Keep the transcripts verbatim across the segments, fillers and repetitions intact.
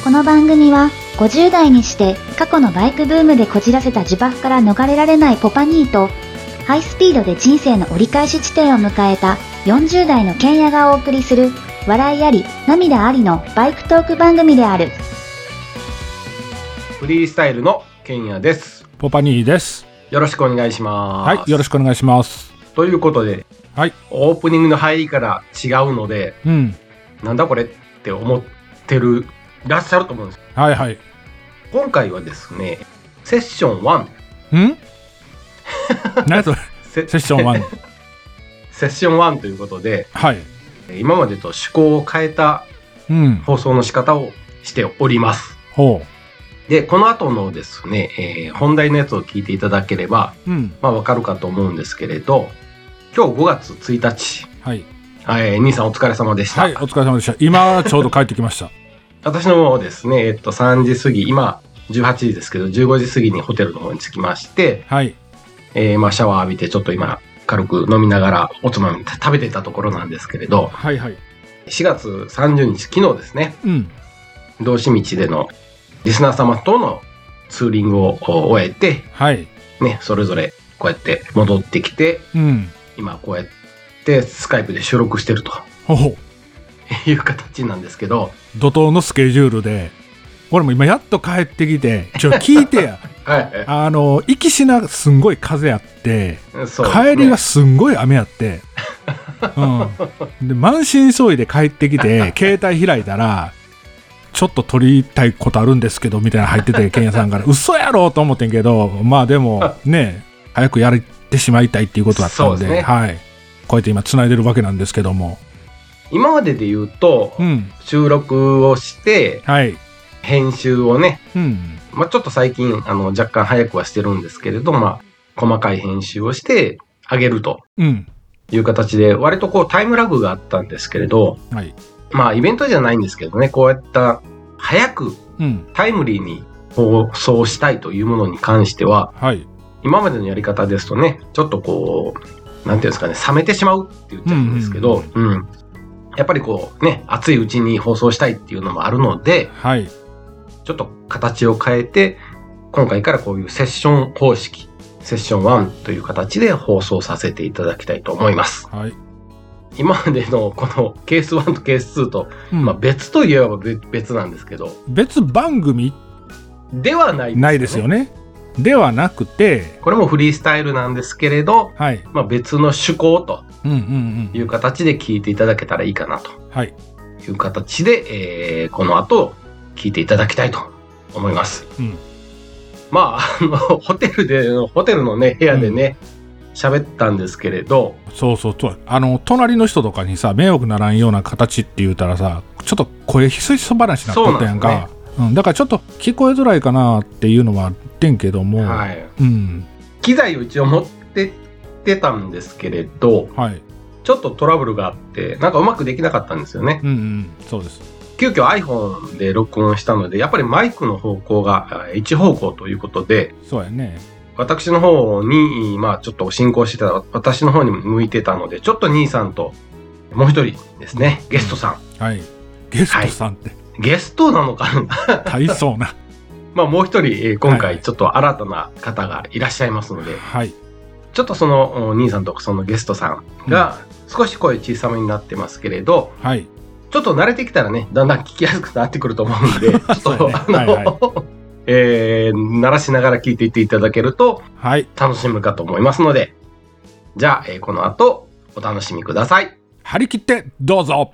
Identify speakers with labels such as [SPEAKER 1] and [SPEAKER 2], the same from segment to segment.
[SPEAKER 1] この番組はごじゅう代にして過去のバイクブームでこじらせた呪縛から逃れられないポパニーと、ハイスピードで人生の折り返し地点を迎えたよんじゅう代のケンヤがお送りする笑いあり涙ありのバイクトーク番組である。
[SPEAKER 2] フリースタイルのケンヤです。
[SPEAKER 3] ポパニーです。
[SPEAKER 2] よろしくお願いします。
[SPEAKER 3] はい、よろしくお願いします。
[SPEAKER 2] ということで、はい、オープニングの入りから違うので、うん、なんだこれって思ってるいらっしゃると思うんです。
[SPEAKER 3] はいはい。
[SPEAKER 2] 今回はですね、セッションワン。
[SPEAKER 3] ん？何それ？セッションワン。
[SPEAKER 2] セッションワンということで、
[SPEAKER 3] はい、
[SPEAKER 2] 今までと趣向を変えた放送の仕方をしております。
[SPEAKER 3] うん、ほう。
[SPEAKER 2] で、この後のですね、えー、本題のやつを聞いていただければ、うん、まあわかるかと思うんですけれど、今日ごがつついたち、はい、えー、兄さんお疲れ様でした。
[SPEAKER 3] はい、お疲れ様でした。今ちょうど帰ってきました。
[SPEAKER 2] 私の方ですね、えっとさんじ過ぎ、今じゅうはちじですけど、じゅうごじ過ぎにホテルの方に着きまして、はい、えー、まあシャワー浴びてちょっと今軽く飲みながらおつまみ食べてたところなんですけれど、はいはい、しがつさんじゅうにち、昨日ですね、うん、道志道でのリスナー様とのツーリングを終えて、はい、ね、それぞれこうやって戻ってきて、うん、今こうやってスカイプで収録してるという形なんですけど、
[SPEAKER 3] 怒涛のスケジュールで俺も今やっと帰ってきて、ちょ聞いてやはい、あの行きしなすんごい風あって、ね、帰りがすんごい雨あって、うん、で満身創痍で帰ってきて携帯開いたらちょっと撮りたいことあるんですけどみたいな入ってて、ケンヤさんから嘘やろと思ってんけど、まあでもね早くやってしまいたいっていうことだったん で, で、ね、はい、こうやって今繋いでるわけなんですけども、
[SPEAKER 2] 今までで言うと、うん、収録をして、はい、編集をね、うん、まあ、ちょっと最近あの若干早くはしてるんですけれど、まあ、細かい編集をしてあげるという形で、割とこうタイムラグがあったんですけれど、はい、まあイベントじゃないんですけどね、こうやった早くタイムリーに放送したいというものに関しては、はい、今までのやり方ですとね、ちょっとこうなんていうんですかね、冷めてしまうって言っちゃうんですけど、うんうんうん、やっぱりこうね、熱いうちに放送したいっていうのもあるので、はい、ちょっと形を変えて今回からこういうセッション方式、セッションワンという形で放送させていただきたいと思います。はい、今までのこのケースワンとケースツーと、うん、まあ別といえば別なんですけど、
[SPEAKER 3] 別番組
[SPEAKER 2] ではないですよね。
[SPEAKER 3] ないですよね。ではなくて、
[SPEAKER 2] これもフリースタイルなんですけれど、はい、まあ別の趣向という形で聞いていただけたらいいかなという形で、えー、この後聞いていただきたいと思います。うん、まあ、あのホテルでホテルのね部屋でね喋、うん、ったんですけれど、
[SPEAKER 3] そうそうそう、あの隣の人とかにさ迷惑ならんような形って言うたらさ、ちょっと声ひそひそ話になっとったやんか。うん、だからちょっと聞こえづらいかなっていうのはあってんけども、はい、うん、
[SPEAKER 2] 機材を一応持ってってたんですけれど、はい、ちょっとトラブルがあってなんかうまくできなかったんですよね。うんうん、
[SPEAKER 3] そうです。
[SPEAKER 2] 急遽 iPhone で録音したので、やっぱりマイクの方向が一方向ということで、
[SPEAKER 3] そうやね、
[SPEAKER 2] 私の方にまあちょっと進行してた私の方に向いてたので、ちょっと兄さんともう一人ですね、ゲストさん、
[SPEAKER 3] うん、はい、ゲストさんって、はい、ゲ
[SPEAKER 2] ストなのかな
[SPEAKER 3] 大層な
[SPEAKER 2] まあもう一人今回ちょっと新たな方がいらっしゃいますので、はい、ちょっとその兄さんとそのゲストさんが少し声小さめになってますけれど、はい、ちょっと慣れてきたらね、だんだん聞きやすくなってくると思うんで、ちょっと、ね、あの、はいはい、えー、鳴らしながら聞いていっていただけると楽しむかと思いますので、はい、じゃあ、えー、この後お楽しみください。
[SPEAKER 3] 張り切ってどうぞ。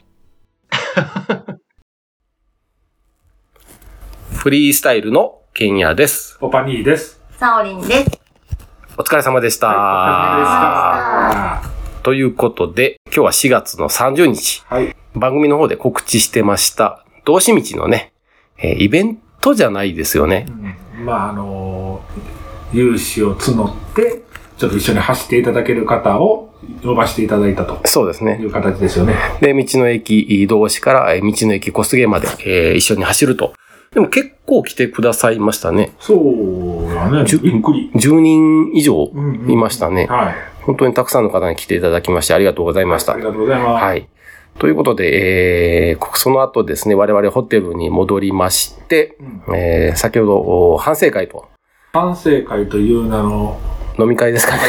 [SPEAKER 2] フリースタイルのケンヤです。
[SPEAKER 3] ポパニーです。
[SPEAKER 4] サオリンです。
[SPEAKER 2] お疲れ様でした。はい、お疲れ様でした。ということで、今日はしがつのさんじゅうにち、はい、番組の方で告知してました、道志道のね、えー、イベントじゃないですよね。
[SPEAKER 3] うん、まあ、あのー、有志を募って、ちょっと一緒に走っていただける方を呼ばせていただいたと。そうですね。いう形ですよね。
[SPEAKER 2] で、道の駅道志から道の駅小菅まで、えー、一緒に走ると。でも結構来てくださいましたね。
[SPEAKER 3] そうだね。
[SPEAKER 2] びっくり。じゅうにん以上いましたね。うんうん、はい。本当にたくさんの方に来ていただきましてありがとうございました。
[SPEAKER 3] ありがとうございます。
[SPEAKER 2] はい。 ということで、えー、その後ですね、我々ホテルに戻りまして、うん、えー、先ほど反省会と。
[SPEAKER 3] 反省会という名の
[SPEAKER 2] 飲み会ですかね。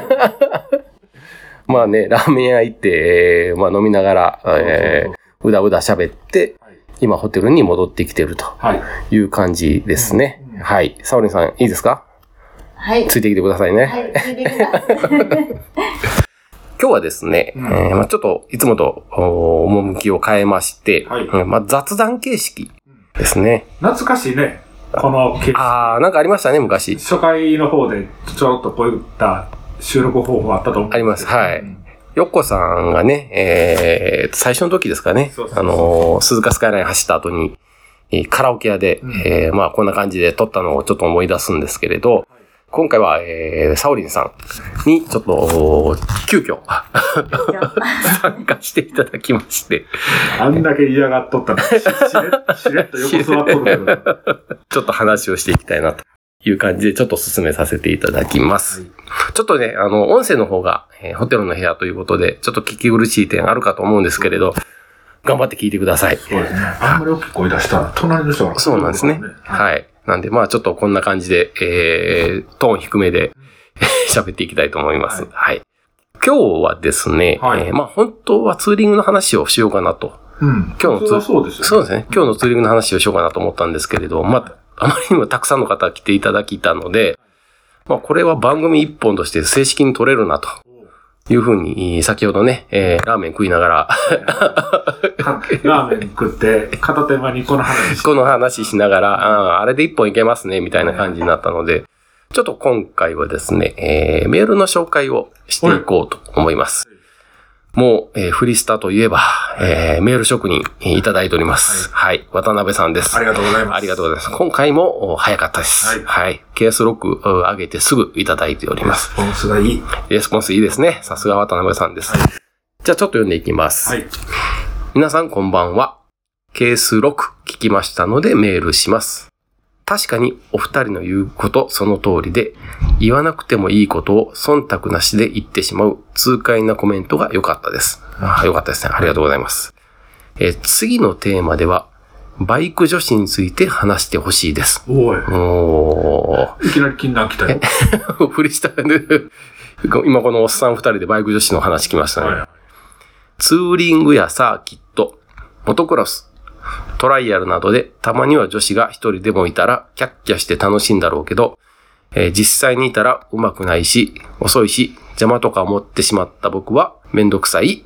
[SPEAKER 2] まあね、ラーメン屋行って、えー、まあ飲みながら、そうそうそう、えー、うだうだ喋って、はい、今ホテルに戻ってきてるという感じですね。はい。うんうん、はい。サオリンさん、いいですか？
[SPEAKER 1] はい。
[SPEAKER 2] ついてきてくださいね。
[SPEAKER 1] はい、ついてきてください。
[SPEAKER 2] 今日はですね、うん、えーまあ、ちょっといつもと趣を変えまして、はい、うん、まあ、雑談形式ですね。
[SPEAKER 3] 懐かしいね。この
[SPEAKER 2] 形式。ああ、なんかありましたね、昔。
[SPEAKER 3] 初回の方でちょろっとこういった収録方法あったと思う。
[SPEAKER 2] あります。はい。うん、よっこさんがね、えー、最初の時ですかね、そうそうそうそう、あのー、鈴鹿スカイライン走った後に、カラオケ屋で、うん、えー、まあこんな感じで撮ったのをちょっと思い出すんですけれど、はい、今回は、えー、サオリンさんにちょっと、急遽、参加していただきまして。
[SPEAKER 3] あんだけ嫌がっとったのに、しれしれっと横座っとるけど。
[SPEAKER 2] ちょっと話をしていきたいなという感じで、ちょっと進めさせていただきます。はい、ちょっとね、あの、音声の方が、えー、ホテルの部屋ということで、ちょっと聞き苦しい点あるかと思うんですけれど、頑張って聞いてください。
[SPEAKER 3] そうですね。あんまり大きい声出したら、隣の人が、ね。
[SPEAKER 2] そうなんですね。はい。なんで、まあちょっとこんな感じで、えー、トーン低めで喋っていきたいと思います。はい。はい、今日はですね、はい、えー、まあ本当はツーリングの話をしようかなと。
[SPEAKER 3] うん。
[SPEAKER 2] 今日のツーリング。
[SPEAKER 3] そうですよね。
[SPEAKER 2] そうですね。今日のツーリングの話をしようかなと思ったんですけれど、まあ、あまりにもたくさんの方来ていただきたので、まあこれは番組一本として正式に取れるなと。いうふうに、先ほどね、えー、ラーメン食いながら
[SPEAKER 3] ラーメン食って、片手間にこの話し
[SPEAKER 2] この話しながら、あ, あれで一本いけますね、みたいな感じになったので、ちょっと今回はですね、えー、メールの紹介をしていこうと思います。もう、えー、フリスタといえば、えー、メール職人いただいております。はい、はい。渡辺さんです。
[SPEAKER 3] ありがとうございます。
[SPEAKER 2] ありがとうございます。今回も早かったです。はい。はい。ケースろく上げてすぐいただいております。
[SPEAKER 3] レスポンスがいい。
[SPEAKER 2] レスポンスいいですね。さすが渡辺さんです。はい。じゃあちょっと読んでいきます。はい。皆さんこんばんは。ケースろく聞きましたのでメールします。確かにお二人の言うことその通りで、言わなくてもいいことを忖度なしで言ってしまう痛快なコメントが良かったです。あ、良かったですね。ありがとうございます。えー、次のテーマでは、バイク女子について話してほしいです。
[SPEAKER 3] おい。
[SPEAKER 2] お
[SPEAKER 3] ー。いきなり禁断来たよ。
[SPEAKER 2] フリースタイルで、今このおっさん二人でバイク女子の話来ましたね。はい、ツーリングやサーキット、モトクロス、トライアルなどでたまには女子が一人でもいたらキャッキャして楽しいんだろうけど、えー、実際にいたら上手くないし、遅いし、邪魔とか思ってしまった僕はめんどくさい。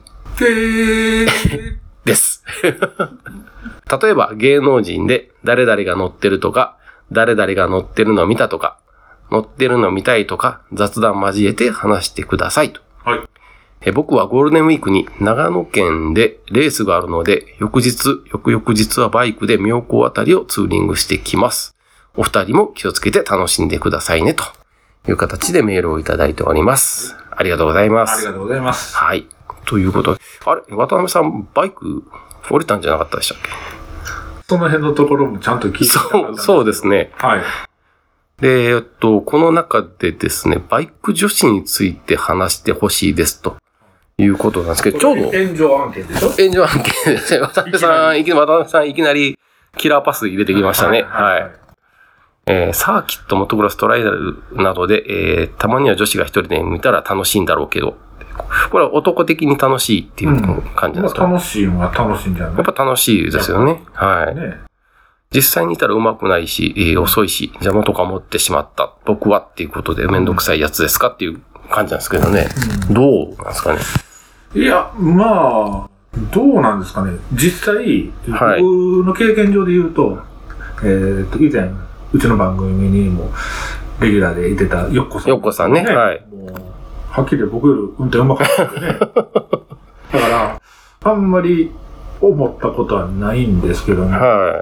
[SPEAKER 2] です。例えば芸能人で誰々が乗ってるとか、誰々が乗ってるのを見たとか、乗ってるのを見たいとか、雑談交えて話してくださいと。
[SPEAKER 3] はい。
[SPEAKER 2] え僕はゴールデンウィークに長野県でレースがあるので、翌日、翌々日はバイクで妙高あたりをツーリングしてきます。お二人も気をつけて楽しんでくださいね、という形でメールをいただいております。ありがとうございます。
[SPEAKER 3] ありがとうございます。
[SPEAKER 2] はい。ということで、あれ、渡辺さん、バイク降りたんじゃなかったでしたっけ？
[SPEAKER 3] その辺のところもちゃんと聞いて
[SPEAKER 2] そう、そうですね。
[SPEAKER 3] はい。
[SPEAKER 2] で、えっと、この中でですね、バイク女子について話してほしいですと。いうことなんですけど、ちょうど。
[SPEAKER 3] 炎上案件でしょ？
[SPEAKER 2] 炎上案件ですね。渡辺さん、いきなり、渡辺さんいきなりキラーパス入れてきましたね。はい。はいはい、えー、サーキット、モトクロス、トライアルなどで、えー、たまには女子が一人で見たら楽しいんだろうけど、これは男的に楽しいっていう感じなんですか、
[SPEAKER 3] うん、まあ、楽しいのは楽しいんじゃない？
[SPEAKER 2] やっぱ楽しいですよね。はい。ね、実際にいたら上手くないし、えー、遅いし、邪魔とか持ってしまった。僕はっていうことでめんどくさいやつですかっていう感じなんですけどね。うん、どうなんですかね。
[SPEAKER 3] いや、まあ、どうなんですかね。実際、はい、僕の経験上で言うと、えーと、以前、うちの番組にも、レギュラーでいてたよっこさん、ね。
[SPEAKER 2] よっこさんね。はい。も
[SPEAKER 3] うはっきり僕より運転うまかったんでね。だから、あんまり思ったことはないんですけどね。
[SPEAKER 2] はい。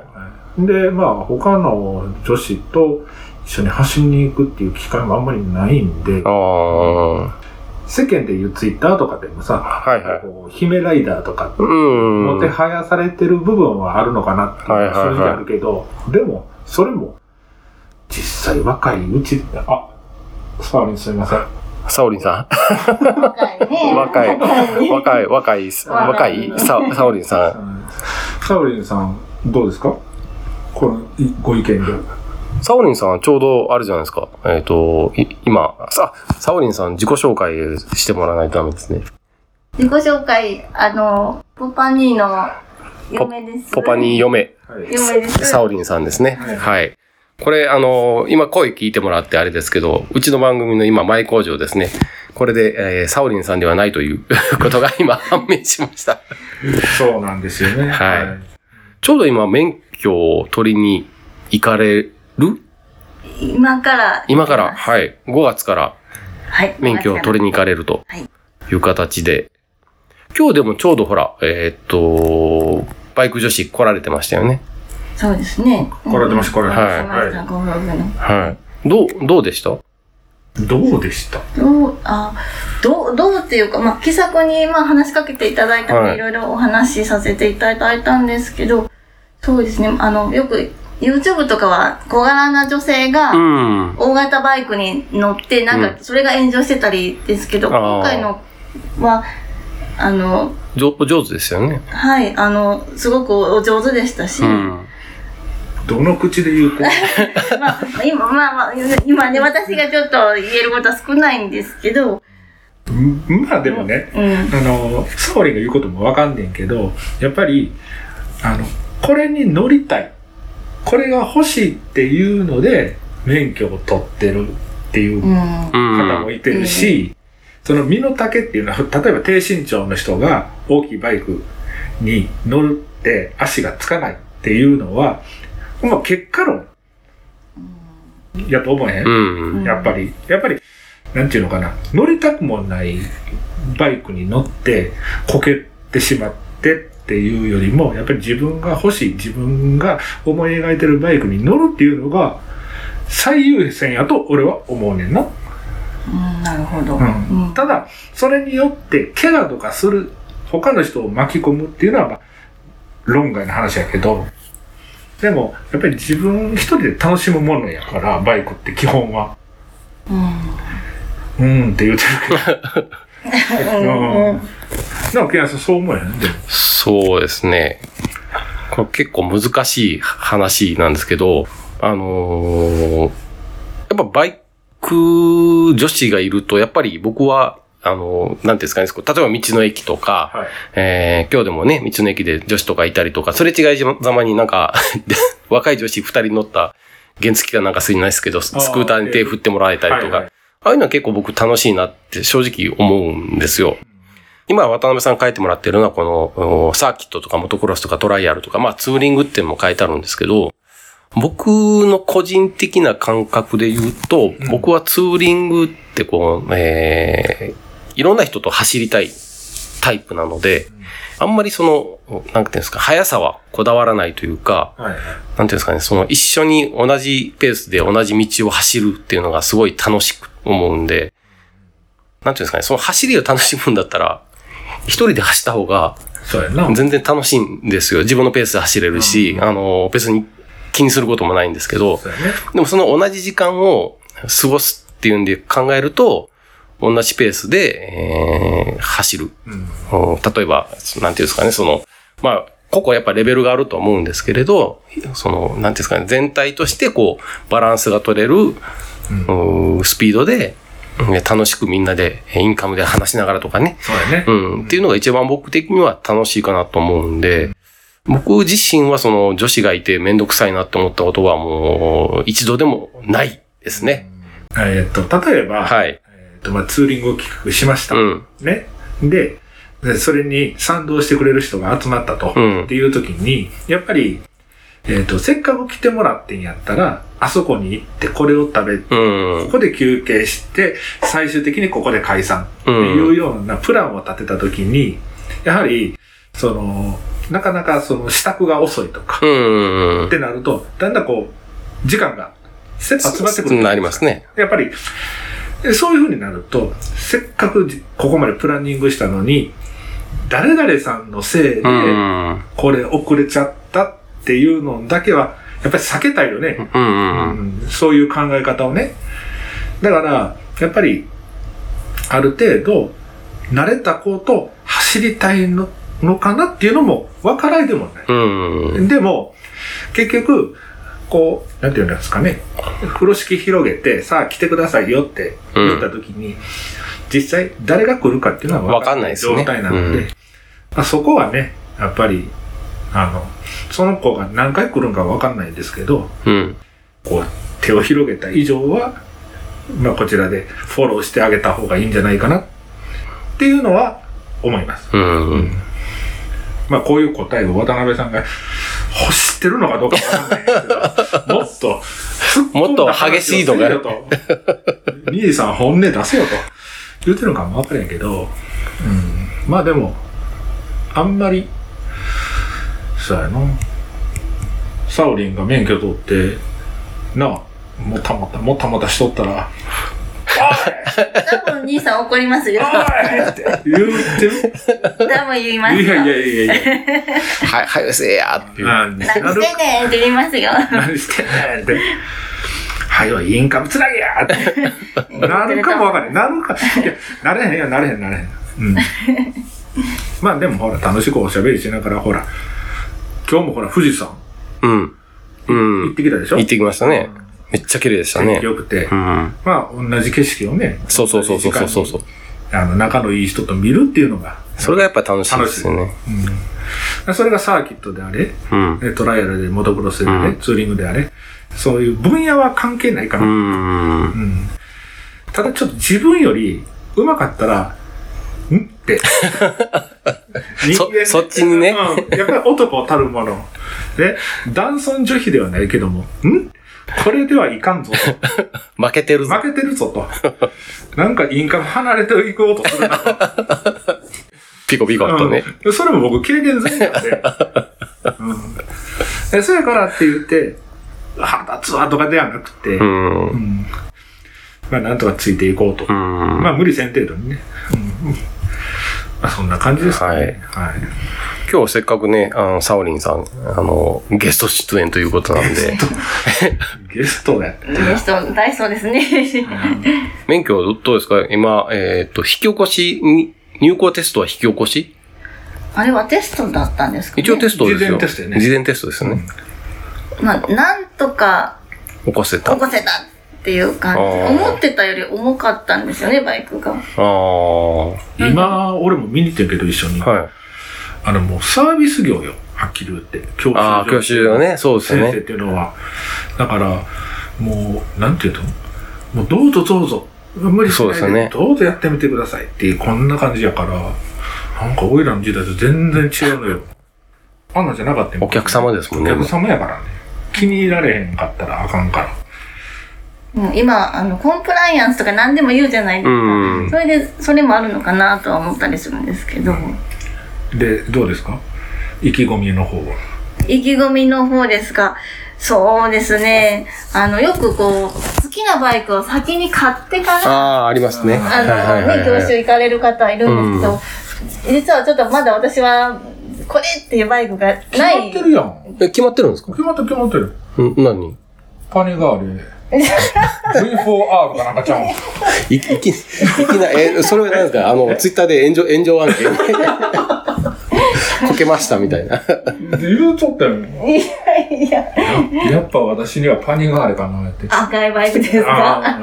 [SPEAKER 3] で、まあ、他の女子と一緒に走りに行くっていう機会もあんまりないんで、
[SPEAKER 2] あ
[SPEAKER 3] 世間でいうツイッターとかでもさ、
[SPEAKER 2] はいはい、
[SPEAKER 3] こう姫ライダーとか、
[SPEAKER 2] うん、
[SPEAKER 3] もてはやされてる部分はあるのかなっていうのは正直あるけど、はいはいはい、でも、それも、実際若いうち、あ、サーリンすみません。
[SPEAKER 4] サオリンさん。若いね。若い、若い、若い、若い、ササオリンさん。
[SPEAKER 3] サオリンさん、どうですか？このご意見で。
[SPEAKER 4] サオリンさん、ちょうどあれじゃないですか。えっと、今、さ、サオリンさん、自己紹介してもらわないとダメですね。
[SPEAKER 5] 自己紹介、あの、ポパニーの嫁です。
[SPEAKER 4] ポ, ポパニー嫁。
[SPEAKER 5] 嫁です。
[SPEAKER 4] サオリンさんですね。はい。はい、これ、あの、今声聞いてもらってあれですけど、うちの番組の今、前工場ですね。これで、えー、サオリンさんではないということが今判明しました。
[SPEAKER 3] そうなんですよね。
[SPEAKER 4] はい。はい、ちょうど今、免許を取りに行かれる？
[SPEAKER 5] 今から。
[SPEAKER 4] 今から、はい。ごがつから、はい。免許を取りに行かれるという形で、今日でもちょうどほら、えー、っと、バイク女子来られてましたよね。
[SPEAKER 5] そうですね。
[SPEAKER 3] 来られてました、来られて
[SPEAKER 4] ました。はい。はい。どう、どうでした？
[SPEAKER 3] どうでした
[SPEAKER 5] どう、あ、どう、どうっていうか、まあ、気さくに、まあ、話しかけていただいたので、はい、いろいろお話しさせていただいたんですけど、そうですね、あの、よく、YouTube とかは小柄な女性が大型バイクに乗ってなんかそれが炎上してたりですけど、うん、今回のはあの
[SPEAKER 4] お上手ですよね。
[SPEAKER 5] はい、あのすごくお上手でしたし、うん、
[SPEAKER 3] どの口で言うと
[SPEAKER 5] まあ今まあまあ今ね私がちょっと言えることは少ないんですけど、
[SPEAKER 3] まあでもね、うん、あのサオリンが言うこともわかんねんけど、やっぱりあのこれに乗りたい、これが欲しいっていうので免許を取ってるっていう方もいてるし、うん、その身の丈っていうのは、例えば低身長の人が大きいバイクに乗って足がつかないっていうのは、まあ結果論やと思えへん、うん、やっぱりやっぱりなんていうのかな、乗りたくもないバイクに乗ってこけてしまってっていうよりも、やっぱり自分が欲しい、自分が思い描いてるバイクに乗るっていうのが最優先やと俺は思うねんな。
[SPEAKER 5] うん、なるほど、
[SPEAKER 3] うんうん、ただそれによって怪我とかする、他の人を巻き込むっていうのはまあ論外の話やけど、でもやっぱり自分一人で楽しむものやから、バイクって基本はうん、うんって言うてるけどうんうんなんかケンヤさんそう思えへん？
[SPEAKER 4] そうですね。これ結構難しい話なんですけど、あのー、やっぱバイク女子がいると、やっぱり僕は、あのー、なんていうんですかね、例えば道の駅とか、はい、えー、今日でもね、道の駅で女子とかいたりとか、それ違いざまになんか、若い女子二人乗った原付かなんかするんないですけど、スクーターに手振ってもらえたりとか、はいはい、ああいうのは結構僕楽しいなって正直思うんですよ。今渡辺さん書いてもらってるのはこのサーキットとかモトクロスとかトライアルとか、まあツーリングっていうのも書いてあるんですけど、僕の個人的な感覚で言うと、うん、僕はツーリングってこう、えー、いろんな人と走りたいタイプなので、あんまりその、なんていうんですか、速さはこだわらないというか、はいはい、なんていうんですかね、その一緒に同じペースで同じ道を走るっていうのがすごい楽しく思うんで、なんていうんですかね、その走りを楽しむんだったら、一人で走った方が、全然楽しいんですよ。自分のペースで走れるし、うん、あの、別に気にすることもないんですけど、ね、でもその同じ時間を過ごすっていうんで考えると、同じペースで、えー、走る、うん。例えば、なんていうんですかね、その、まあ、個々やっぱレベルがあると思うんですけれど、その、なんていうんですかね、全体としてこう、バランスが取れる、うん、スピードで、楽しくみんなでインカムで話しながらとかね。
[SPEAKER 3] そうだね。
[SPEAKER 4] うん。っていうのが一番僕的には楽しいかなと思うんで、僕自身はその女子がいてめんどくさいなって思ったことはもう一度でもないですね。
[SPEAKER 3] えっと、例えば、はい。えっと、まあ、ツーリングを企画しました。うん。ね。で、それに賛同してくれる人が集まったと。うん。っていう時に、やっぱり、えっと、せっかく来てもらってんやったら、あそこに行ってこれを食べ、うん、ここで休憩して、最終的にここで解散っていうようなプランを立てたときに、やはり、その、なかなかその支度が遅いとか、うん、ってなると、だんだんこう、時間が切羽詰まってくる。
[SPEAKER 4] なりますね。
[SPEAKER 3] やっぱり、そういう風になると、せっかくここまでプランニングしたのに、誰々さんのせいで、これ遅れちゃったっていうのだけは、やっぱり避けたいよね、うんうんうんうん。そういう考え方をね。だから、やっぱり、 ある程度慣れた子と走りたいののかなっていうのも分からないでもない。うん、でも結局こうなんていうんですかね、風呂敷広げてさあ来てくださいよって言った時に、うん、実際誰が来るかっていうのは分からない状態なので、うんまあ、そこはねやっぱりあのその子が何回来るんか分かんないんですけど、うん、こう手を広げた以上は、まあ、こちらでフォローしてあげた方がいいんじゃないかなっていうのは思います。うんうん、まあこういう答えを渡辺さんが欲してるのかどうか分かんないけど、もっと
[SPEAKER 4] もっと激しいのが
[SPEAKER 3] と兄さん本音出せよと言ってるのかも分からへんけど、うん、まあでもあんまりそうやな、サオリンが免許取ってなあもたもたもたもたしとったら
[SPEAKER 5] 多分兄さん怒りますよ。
[SPEAKER 3] おいって言ってる。
[SPEAKER 5] 多分言いますよ。
[SPEAKER 3] いやいやいやいや。
[SPEAKER 4] はい、はい、せえやっていう。
[SPEAKER 5] 何してんねんって言いますよ。
[SPEAKER 3] 何してんねんって。はよ、インカムつなげやって。なるかもわかんない。なるか。いや、なれへんよ、なれへん、なれへん。うん。まあでもほら、楽しくおしゃべりしながら、ほら、今日もほら、富士山。うん。うん。行ってきたでしょ？
[SPEAKER 4] 行ってきましたね。めっちゃ綺麗でしたね。
[SPEAKER 3] よくて、うん、まあ同じ景色をね、
[SPEAKER 4] そうそうそうそうそうそう、
[SPEAKER 3] あの仲のいい人と見るっていうのが、
[SPEAKER 4] それがやっぱり楽しいですよね。
[SPEAKER 3] うん、それがサーキットであれ、うん、トライアルでモトクロスであれ、うん、ツーリングであれ、そういう分野は関係ないかな。うんうん、ただちょっと自分より上手かったら、んって
[SPEAKER 4] そ, そっちにね、
[SPEAKER 3] うん、やっぱり男たるもので男尊女卑ではないけども、んこれではいかんぞと。
[SPEAKER 4] 負けてるぞ。
[SPEAKER 3] 負けてるぞと。なんかインカム離れていこうとするなと。
[SPEAKER 4] ピコピコっとね、
[SPEAKER 3] うん。それも僕経験済みなんで。うん、でそやからって言って、腹立つわとかではなくて、うんうん、まあなんとかついていこうと。うん、まあ無理せん程度にね。うん、まあそんな感じですね。はい。はい、
[SPEAKER 4] 今日せっかくね、あの、サオリンさん、あの、ゲスト出演ということなんで。
[SPEAKER 3] ゲストね。
[SPEAKER 5] ゲスト、大そうですね。
[SPEAKER 4] 免許どうですか今、えっと、引き起こし、入校テストは引き起こし
[SPEAKER 5] あれはテストだったんですかね？
[SPEAKER 4] 一応テストですよ。
[SPEAKER 3] 事前テストね。
[SPEAKER 4] 事前テストですよね。
[SPEAKER 5] うん、まあ、なんとか、
[SPEAKER 4] 起こせた。
[SPEAKER 5] 起こせたっていう感じ。思ってたより重かったんですよね、バイクが。あ
[SPEAKER 3] あ。今、俺も見に行ってるけど一緒に。はい。あのもうサービス業よ、はっきり言って。教習所。
[SPEAKER 4] ああ、教習所ね、そうですね。
[SPEAKER 3] 先生っていうのは。だから、もう、なんていうと、もうどうぞどうぞ、無理しないで、ね、どうぞやってみてくださいっていう、こんな感じやから、なんか、オイラの時代と全然違うのよ。あんなんじゃなかったよ。
[SPEAKER 4] お客様ですもんね。
[SPEAKER 3] お客様やからね。気に入られへんかったらあかんから。
[SPEAKER 5] もう今、あの、コンプライアンスとか何でも言うじゃないですか。うん、それで、それもあるのかなとは思ったりするんですけど。
[SPEAKER 3] で、どうですか？意気込みの方は。
[SPEAKER 5] 意気込みの方ですが、そうですね。あの、よくこう、好きなバイクを先に買ってから、
[SPEAKER 4] ああ、ありますね。
[SPEAKER 5] あの、ね、教習行かれる方いるんですけど、うん、実はちょっとまだ私は、これっていうバイクがない。決ま
[SPEAKER 3] ってるやん。
[SPEAKER 4] え、決まってるんですか？
[SPEAKER 3] 決まってる決まってる。
[SPEAKER 4] ん、何？
[SPEAKER 3] パニガーレ。ブイフォーアール かなんかちゃうん。
[SPEAKER 4] い、いき、いきな、え、それは何ですか？あの、ツイッターで炎上、炎上案件。こけましたみたいな。
[SPEAKER 3] 言うとったよ。
[SPEAKER 5] いやいや。
[SPEAKER 3] やっぱ私にはパニガーレかなって。
[SPEAKER 5] 赤いバイクですか？な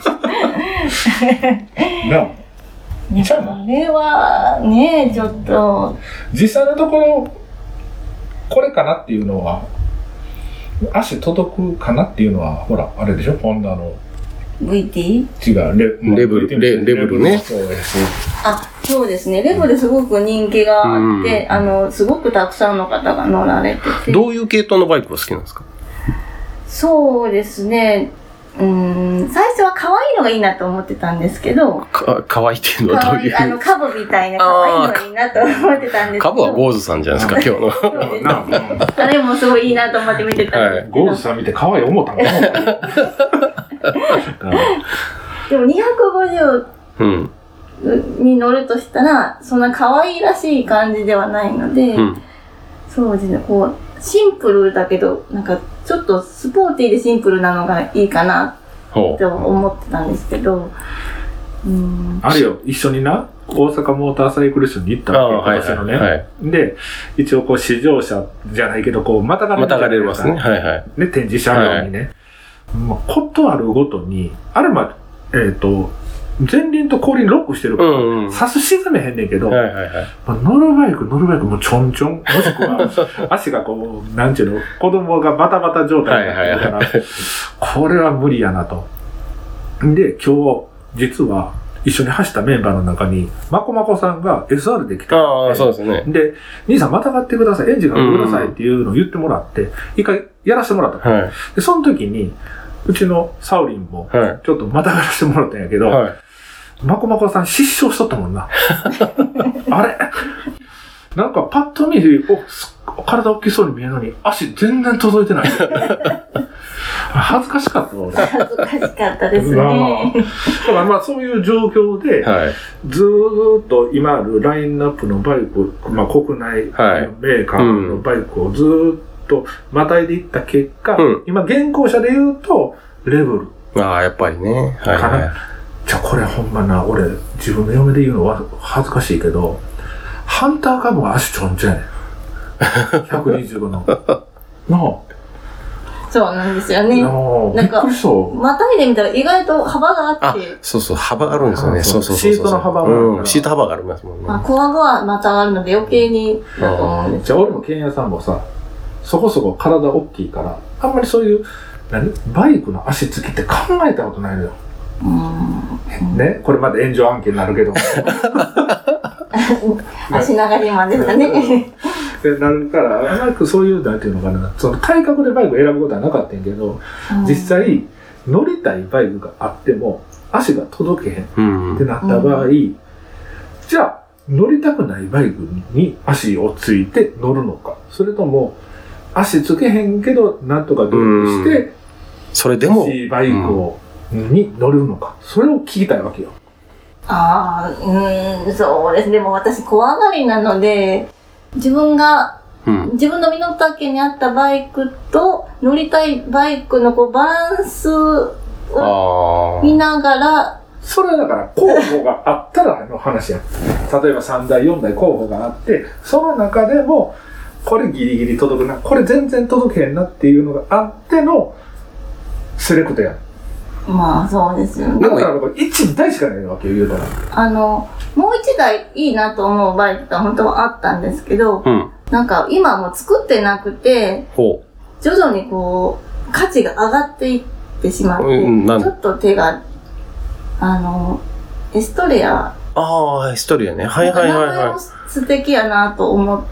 [SPEAKER 5] あ。あれは、ね、ちょっと。
[SPEAKER 3] 実際のところ、これかなっていうのは、足届くかなっていうのは、ほら、あれでしょ、ホンダの。
[SPEAKER 5] ブイティー？
[SPEAKER 3] 違う、
[SPEAKER 4] レ, レブル、レ, レブルね。
[SPEAKER 5] あ、そうですね。レブルすごく人気があって、うん、あの、すごくたくさんの方が乗られてて。
[SPEAKER 4] どういう系統のバイクが好きなんですか？
[SPEAKER 5] そうですね。うーん、最初は可愛いのがいいなと思ってたんですけど。
[SPEAKER 4] か、可愛いっていうのはどういう？
[SPEAKER 5] あの、カブみたいな可愛いのがいいなと思ってたんですけど。
[SPEAKER 4] カブはゴーズさんじゃないですか、今日の。
[SPEAKER 5] そうですね。あれもすごいいいなと思って見てたんですけど。
[SPEAKER 3] ゴーズさん見て可愛い思ったのかな
[SPEAKER 5] でもにひゃくごじゅうに乗るとしたら、そんな可愛いらしい感じではないので、うん、そうですね、こう、シンプルだけど、なんかちょっとスポーティーでシンプルなのがいいかなって思ってたんですけど、
[SPEAKER 3] うん、あるよ、一緒にな、大阪モーターサイクルショーに行ったわけ、今年のね、はいはい。で、一応こう、試乗車じゃないけど、こう、またがれる。
[SPEAKER 4] またがれますね。はいはい。
[SPEAKER 3] ね、展示車両にね。はい、もうことあるごとに、あれま、えっ、ー、と、前輪と後輪ロックしてるから、うんうん、差す沈めへんねんけど、はいはいはい、まあ、乗るバイク乗るバイクもちょんちょん、もしくは足がこう、なんちゅうの、子供がバタバタ状態になってるから、はいはいはい、これは無理やなと。で、今日、実は一緒に走ったメンバーの中に、まこまこさんが エスアール で来て、
[SPEAKER 4] ああ、そうですね。
[SPEAKER 3] で、兄さんまたがってください、エンジンかけてくださいっていうのを言ってもらって、一回やらせてもらった、はい。で、その時に、うちのサウリンも、ちょっとまたがらせてもらったんやけど、はい、まこまこさん失笑しとったもんな。あれなんかパッと見で、お、体大きそうに見えるのに、足全然届いてない。恥ずかしかった俺。
[SPEAKER 5] 恥ずかしかったですね。まあまあ、
[SPEAKER 3] だからまあそういう状況で、はい、ずーっと今あるラインナップのバイク、まあ国内メーカーのバイクをずーっとまたいでいった結果、うん、今現行車で言うと、レブル。
[SPEAKER 4] ああ、やっぱりね。
[SPEAKER 3] はい、はい。じゃあこれほんまな、俺自分の嫁で言うのは恥ずかしいけど、ハンターカブが足ちょんちょんやねん。ひゃくにじゅうごの。の
[SPEAKER 5] そうなんですよね。なんか、またいでみたら意外と幅があって。
[SPEAKER 4] そうそう、幅があるんですよね。そうそう
[SPEAKER 3] そう。シートの幅がある、
[SPEAKER 4] うん。シート幅がありますもんね。
[SPEAKER 5] まあ、コアゴはまたあるので余計にだと思うんです。
[SPEAKER 3] じゃあ俺もケンヤさんもさ、そこそこ体大きいから、あんまりそういう、何バイクの足つきって考えたことないのよ。うんね、これまで炎上案件になるけど。
[SPEAKER 5] 足長にまでだね。
[SPEAKER 3] でなるから、あまりそういう、なんていうのかな、その体格でバイクを選ぶことはなかったんやけど、うん、実際、乗りたいバイクがあっても、足が届けへんってなった場合、うん、じゃあ、乗りたくないバイクに足をついて乗るのか、それとも、足つけへんけど、なんとか努力して、
[SPEAKER 4] それでも、
[SPEAKER 3] 欲しいバイクを、うん、に乗るのか、それを聞きたいわけよ。
[SPEAKER 5] ああ、うん、そうです。でも私、怖がりなので、自分が、うん、自分の身の丈に合ったバイクと乗りたいバイクのこうバランスを見ながら、
[SPEAKER 3] それはだから候補があったらの話や。例えばさんだい、よんだい候補があって、その中でも、これギリギリ届くな、これ全然届けへんなっていうのがあってのセレクトや。
[SPEAKER 5] まあそうですよね。
[SPEAKER 3] だからいちだいしかないわけよ、言うたら。
[SPEAKER 5] あの、もういちだいいいなと思うバイクが本当はあったんですけど、うん、なんか今もう作ってなくて、徐々にこう、価値が上がっていってしまって、うん、ちょっと手が、あの、エストレア。
[SPEAKER 4] ああ、エストレアね。はいはいはいはい。
[SPEAKER 5] 素敵やなと思って、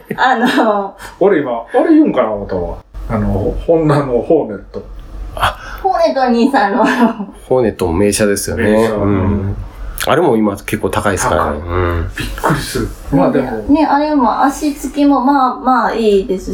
[SPEAKER 5] あの、
[SPEAKER 3] 俺今、あれ言うんかな思ったわ。あの、ホンダのホーネット。
[SPEAKER 5] ホーネットは兄さんの。
[SPEAKER 4] ホーネットも名車ですよね。名車、うん、あれも今結構高いですからね。うん、
[SPEAKER 3] びっくりする。まあでも。
[SPEAKER 5] ね、あれも足つきもまあまあいいですし、うん、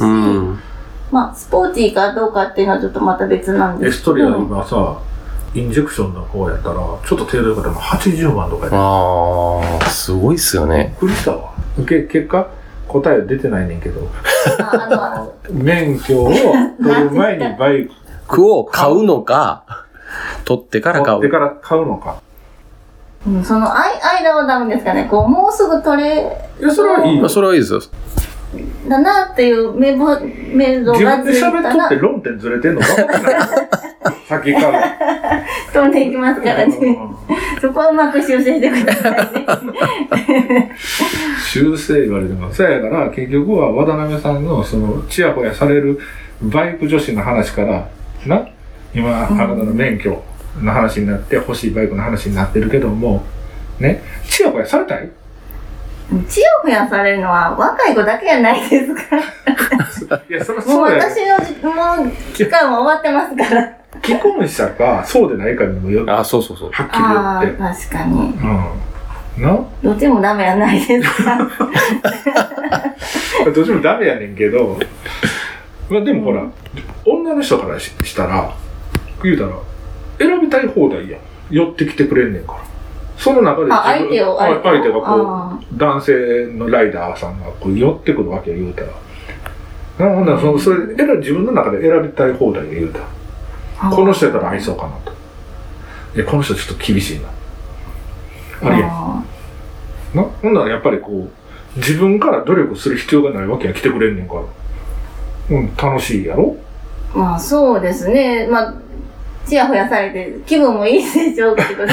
[SPEAKER 5] まあスポーティーかどうかっていうのはちょっとまた別なんですけど。
[SPEAKER 3] エストリア今さ、インジェクションの方やったら、ちょっと程度よかったらはちじゅうまんとかやった。
[SPEAKER 4] ああ、すごいっすよね。
[SPEAKER 3] びっくりしたわ。け結果答え出てないねんけど。ああの免許を取る前にバイク。
[SPEAKER 4] 服を買うのか、取ってから買う。
[SPEAKER 3] 取ってから買うのか。
[SPEAKER 5] うん、その間はダメですかね。こう、もうすぐ取れ。
[SPEAKER 3] いや、それはいいよ。
[SPEAKER 4] それはいいですよ。
[SPEAKER 5] だなっていう目ぼ、目像がついたら。
[SPEAKER 3] 自分で喋っとって論点ずれてんのか分かんない。先から。
[SPEAKER 5] 飛んでいきますからね。そこはうまく修正してくださいね。
[SPEAKER 3] 修正言われても。そうやから、結局は渡辺さんの、その、ちやほやされるバイク女子の話から、な今、あなたの免許の話になって、欲しいバイクの話になってるけども、ね、ちやほやされたい？
[SPEAKER 5] ちやほやされるのは若い子だけじゃないですか。いや、それそうや。もう私のもう期間は終わってますから。
[SPEAKER 3] 既婚者か、そうでないかにもよる。
[SPEAKER 4] あ、そうそうそう。
[SPEAKER 3] はっきり言って。あ
[SPEAKER 5] あ、確かに。
[SPEAKER 3] うん。な？
[SPEAKER 5] どっちもダメやないですか。
[SPEAKER 3] どっちもダメやねんけど、まあでもほら、うん、女の人から し, したら、言うたら、選びたい放題やん。寄ってきてくれんねんから。その中で
[SPEAKER 5] 自分、相手を、
[SPEAKER 3] 相手がこう、男性のライダーさんがこう寄ってくるわけや、言うたら。なほんなら、その、それ、自分の中で選びたい放題や、言うたら。この人やったら愛そうかなと。 いやこの人ちょっと厳しいなありやんな。ほんならやっぱりこう自分から努力する必要がないわけや来てくれんねんから、うん、楽しいやろ。
[SPEAKER 5] まあそうですね。まあちやほやされて気分もいいでしょうけどね。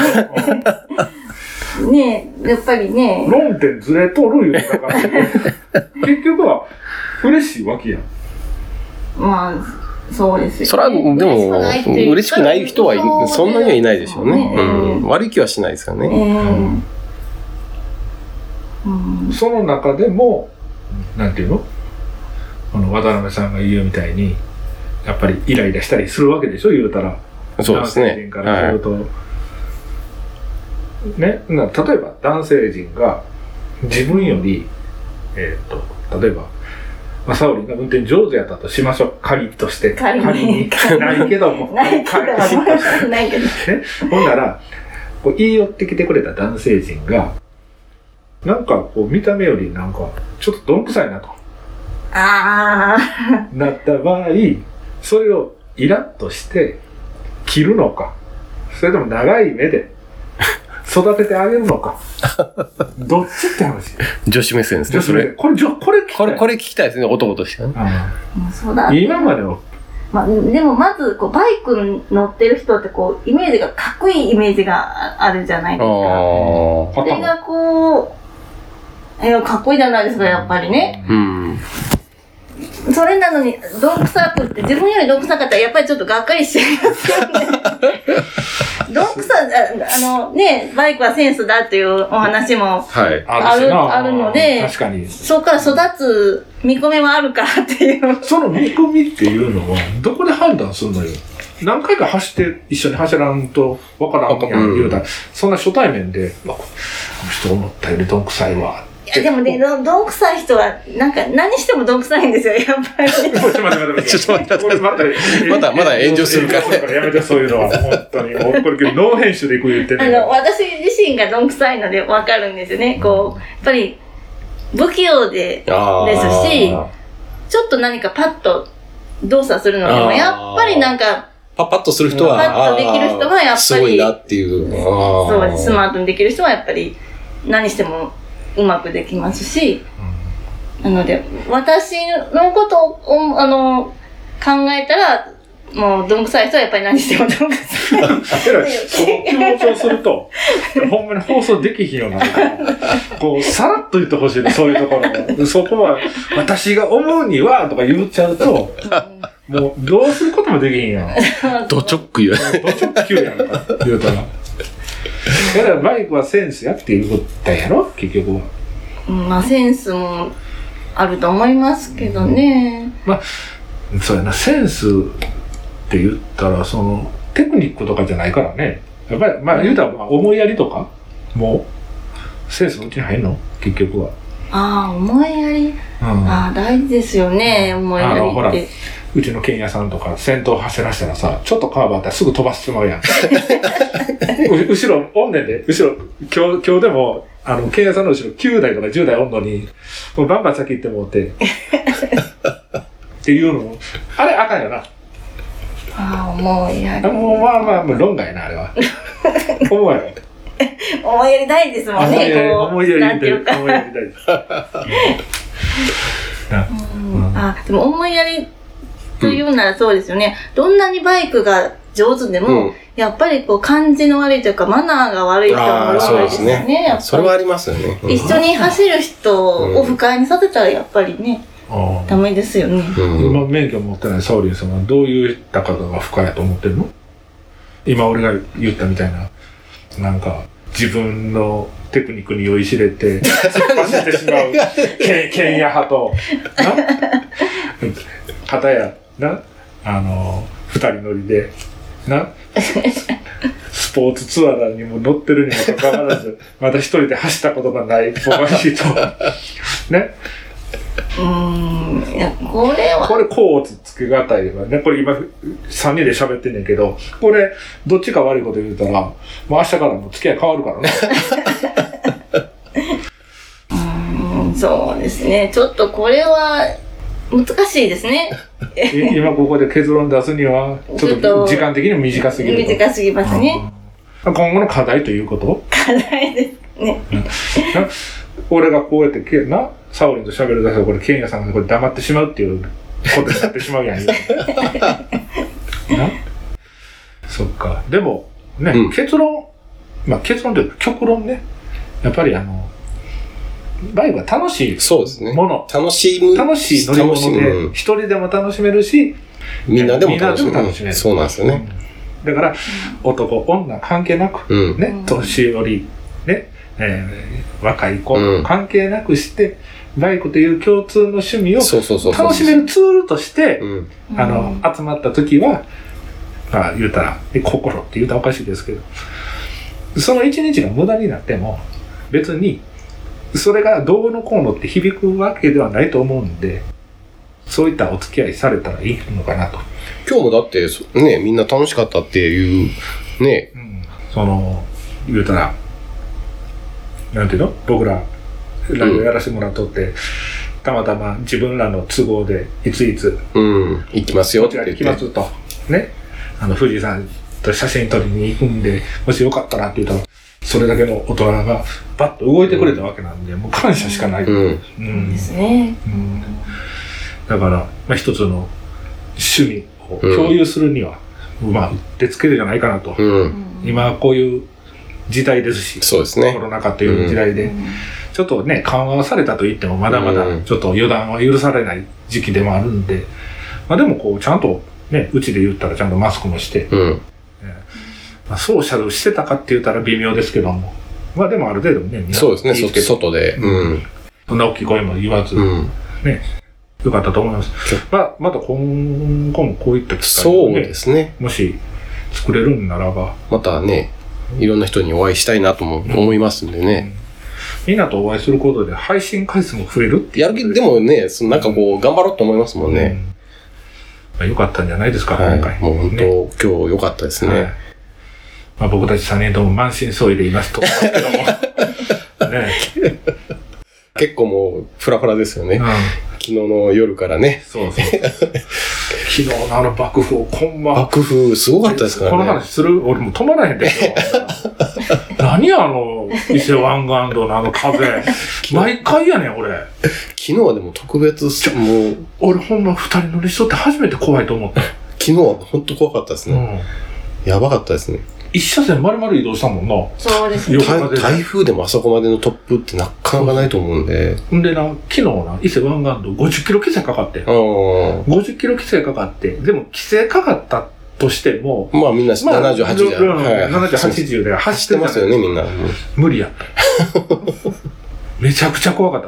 [SPEAKER 5] ねえ、やっぱりね。
[SPEAKER 3] 論点ずれとる言うたから結局は嬉しいわけやん。
[SPEAKER 5] まあそうですよね。
[SPEAKER 4] それはでも嬉しくない人はそんなにはいないでしょうね。うん、悪い気はしないですよね。えー
[SPEAKER 3] うん、その中でもなんていうの、この渡辺さんが言うみたいにやっぱりイライラしたりするわけでしょ、言うたら。
[SPEAKER 4] そうですね。
[SPEAKER 3] 男性陣からすると、はい、ね、例えば男性陣が自分より、えっと例えばまさおりが運転上手やったとしましょう。仮として。
[SPEAKER 5] 仮に。
[SPEAKER 3] 仮にないけども。
[SPEAKER 5] ないけども。ないけど。
[SPEAKER 3] ね、ほんならこう言い寄ってきてくれた男性陣がなんかこう見た目よりなんかちょっとどんくさいなと。
[SPEAKER 5] ああ。
[SPEAKER 3] なった場合、それをイラッとして切るのか、それとも長い目で育ててあげるのか。どっちって話。
[SPEAKER 4] 女子目線ですね。
[SPEAKER 3] それ。これ、これ聞きたい。
[SPEAKER 4] これ、これ聞きたいですね、男としてはね。
[SPEAKER 5] ああ、そうだ。
[SPEAKER 3] 今までの。
[SPEAKER 5] まあ、でもまずこうバイクに乗ってる人ってこうイメージがかっこいいイメージがあるじゃないですか。それがこう、いやかっこいいじゃないですか、やっぱりね。うん。それなのにどんくさくって自分よりどんくさかったらやっぱりちょっとがっかりしちゃいますよね。どんくさ、あのね、バイクはセンスだっていうお話もある、はい、あるので、
[SPEAKER 3] 確かに
[SPEAKER 5] そこから育つ見込みはあるからっていう。
[SPEAKER 3] その見込みっていうのはどこで判断するのよ。何回か走って一緒に走らんとわからんやん言うたら、うん、そんな初対面で、この人思ったよりどんくさいわ。
[SPEAKER 5] いやでもね、ど, どんくさい人はなんか何してもどんくさいんですよ、やっぱり。ちょっと待って待って。ちょっと待って待って。
[SPEAKER 4] まだまだ炎上するから。
[SPEAKER 3] やめてそういうのは本当に。もうこれノー編集でいく言って
[SPEAKER 5] ね。あの私自身がどんくさいのでわかるんですよね。こうやっぱり不器用でですし、ちょっと何かパッと動作するのでもやっぱりなんか。
[SPEAKER 4] パッパッとする人は、
[SPEAKER 5] パッとできる人はやっぱり
[SPEAKER 4] すごいなっていう。
[SPEAKER 5] そうです。スマートにできる人はやっぱり何してもうまくできますし、うん、なので私のことをあの考えたらもうどんくさい人はやっぱり何してもどんくさい。
[SPEAKER 3] その気持ちをするとほんまに放送できひんようになるから、こうさらっと言ってほしいね、そういうところ。そこは私が思うにはとか言っちゃうと、もうどうすることもできひんやん。
[SPEAKER 4] ド直球や。
[SPEAKER 3] ド直球やんか言うたら。だからバイクはセンスやっていうことやろ結局は。
[SPEAKER 5] うん、まあセンスもあると思いますけどね。
[SPEAKER 3] うん、まあそうやな、センスって言ったらそのテクニックとかじゃないからね。やっぱりまあ言うたら思いやりとかもうセンスのうちに入るの結局は。
[SPEAKER 5] ああ思いやり、うん、ああ大事ですよね、思いやりって。あのほら
[SPEAKER 3] うちの剣屋さんとか先頭走らせたらさ、ちょっとカーブあったらすぐ飛ばしてしまうやん。後ろおんねんで、後ろ今日今日でもあの剣屋さんの後ろきゅうだいとかじゅうだいおんのに、もうバンバン先行ってもうてっていうのもあれあかんよな。
[SPEAKER 5] ああ思いやり。
[SPEAKER 3] もうまあまあまあ論外なあれは。思いやり。
[SPEAKER 5] 思いやり大事ですもんね。
[SPEAKER 3] 思いやり大事。思いやり大事。
[SPEAKER 5] あでも思いやりというならそうですよね。どんなにバイクが上手でも、うん、やっぱりこう感じの悪いというかマナーが悪い人も多いですよね。
[SPEAKER 4] それはありますよね。
[SPEAKER 5] 一緒に走る人を不快にさせたらやっぱりね、うん、ダメですよね。
[SPEAKER 3] うん、今免許持ってないサオリンさんはどういった方が不快やと思ってるの？今俺が言ったみたいな、なんか自分のテクニックに酔いしれて走ってしまう剣屋派と片やな、あの二人乗りでなスポーツツアーにも乗ってるにもかかわらずまた一人で走ったことがないボバシーとね。
[SPEAKER 5] うーんいやこれは
[SPEAKER 3] これこうつけがたいわね。これ今さんにんで喋ってんねんけど、これどっちか悪いこと言うたらもう明日からもう付き合い変わるからね。
[SPEAKER 5] うーんそうですね、ちょっとこれは難しいですね。
[SPEAKER 3] 今ここで結論出すにはちょっと時間的にも短すぎる。
[SPEAKER 5] 短すぎますね。
[SPEAKER 3] 今後の課題ということ？
[SPEAKER 5] 課題ですね。うん、
[SPEAKER 3] 俺がこうやってけな、サオリンと喋るだけでこれケンヤさんがこれ黙ってしまうっていうことになってしまうやん。なそっか。でもね、うん、結論、まあ結論というか極論ね、やっぱりあのバイクは楽しいもの。
[SPEAKER 4] そうですね。楽しむ。
[SPEAKER 3] 楽しい乗り物で、一人でも楽しめるし、
[SPEAKER 4] みんなでも楽しめる。
[SPEAKER 3] 楽しめる。
[SPEAKER 4] そうなんですよね。
[SPEAKER 3] だから、男、女関係なく、うん、ね、年寄り、ね、えー、若い子、うん、関係なくして、バイクという共通の趣味を楽しめるツールとして、あの、集まった時は、まあ言うたら、心って言うたらおかしいですけど、その一日が無駄になっても、別に、それがどうのこうのって響くわけではないと思うんで、そういったお付き合いされたらいいのかなと。
[SPEAKER 4] 今日もだって、ね、みんな楽しかったっていう、ね。
[SPEAKER 3] うん、その、言うたら、なんていうの？僕ら、ライブやらせてもらっとって、うん、たまたま自分らの都合で、いついつ、
[SPEAKER 4] うん、行きますよって言って。
[SPEAKER 3] こちら行きますと。ね。あの、富士山と写真撮りに行くんで、もしよかったらって言ったら、それだけの大人がバッと動いてくれたわけなんで、うん、もう感謝しかない。
[SPEAKER 5] うんうん、ですね。うん、
[SPEAKER 3] だから、まあ、一つの趣味を共有するには、うん、まあ、うってつけるじゃないかなと。うん、今こういう時代ですし、
[SPEAKER 4] そうですね。
[SPEAKER 3] コロナ禍という時代で、うん、ちょっとね、緩和されたと言っても、まだまだちょっと予断は許されない時期でもあるんで、まあでもこう、ちゃんとね、うちで言ったらちゃんとマスクもして、うんまあ、ソーシャルしてたかって言ったら微妙ですけども。まあでもある程度ね、
[SPEAKER 4] そうですね、外で。
[SPEAKER 3] うん。そんな大きい声も言わず、うん、ね、よかったと思います。まあ、また今後もこういった機会を、ね、
[SPEAKER 4] そうですね。
[SPEAKER 3] もし作れるんならば。
[SPEAKER 4] またね、いろんな人にお会いしたいなとも思いますんでね。
[SPEAKER 3] うん、みんなとお会いすることで配信回数も増えるって
[SPEAKER 4] やる気、でもね、そのなんかこう、頑張ろうと思いますもんね。
[SPEAKER 3] うん、よかったんじゃないですか、
[SPEAKER 4] はい、
[SPEAKER 3] 今回。
[SPEAKER 4] もう本当、ね、今日良かったですね。はい
[SPEAKER 3] まあ、僕たちさんにんとも満身創痍でいますと思いますけども。ね、
[SPEAKER 4] 結構もう、フラフラですよね。うん、昨日の夜からね。
[SPEAKER 3] そうそう。昨日のあの爆風、こんばん。
[SPEAKER 4] 爆風、すごかったですからね。
[SPEAKER 3] この話する俺も止まらへんでしょ。何あの、伊勢湾岸道のあの風。毎回やねん、俺。
[SPEAKER 4] 昨日はでも特別、もう。
[SPEAKER 3] 俺ほんま二人乗りしとって初めて怖いと思った。
[SPEAKER 4] 昨日は本当怖かったですね。うん、やばかったですね。
[SPEAKER 3] 一車線丸々移動したもんな。
[SPEAKER 5] そうですね。
[SPEAKER 4] 台風でもあそこまでの突風ってなかなかないと思うんで。
[SPEAKER 3] んでな、昨日な、伊勢湾岸道ごじゅっキロ規制かかって。ごじゅっキロ規制かかって。でも規制かかったとしても。
[SPEAKER 4] まあみんなななじゅう、はちじゅう。
[SPEAKER 3] はい、ななじゅう、はちじゅうで走って
[SPEAKER 4] ますよね、みんな。
[SPEAKER 3] 無理やった。めちゃくちゃ怖かった。うん、